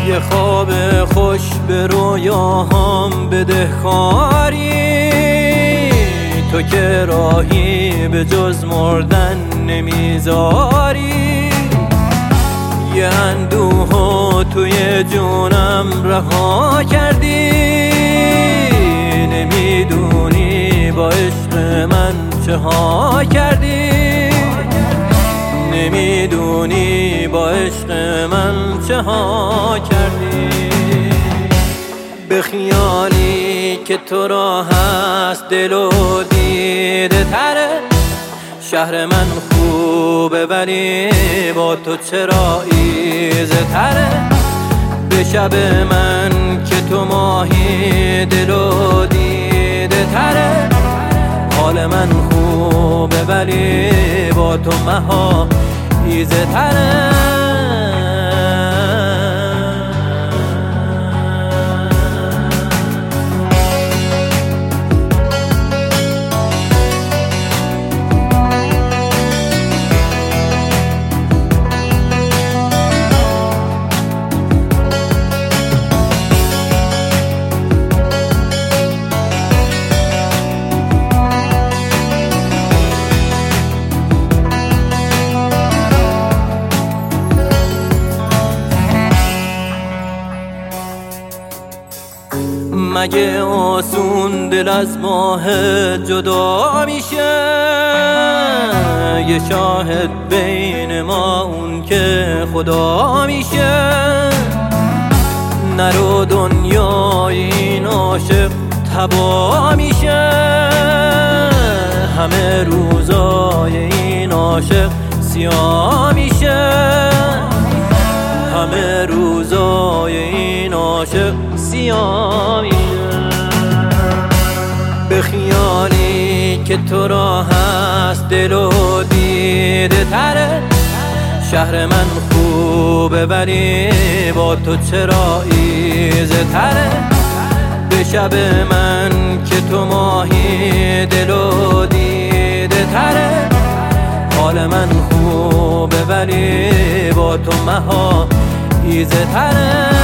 یه خواب خوش به رویاهام بدهکاری، تو که راهی به جز مردن نمیذاری. یه اندوهو توی جونم رها کردی، نمیدونی با عشق من چه ها کردی، نمیدونی با عشق من چه ها کردی. به خیالی که تو را هست دل و دیده تره، شهر من خوبه ولی با تو چرا ایزه تره. به شب من که تو ماهی دل و دیده تره، حال من خوبه ولی با تو مها ایزه تره. مگه آسون دل از ماه جدا میشه؟ یه شاهد بین ما اون که خدا میشه. نرو دنیای این عاشق تبا میشه، همه روزای این عاشق سیاه میشه، همه روزای این عاشق سیاه میشه. به خیالی که تو را هست دل و دیده تره، شهر من خوبه ولی با تو چرا ایزه تره. به شب من که تو ماهی دل و دیده تره، حال من خوبه ولی با تو مها ایزه تره.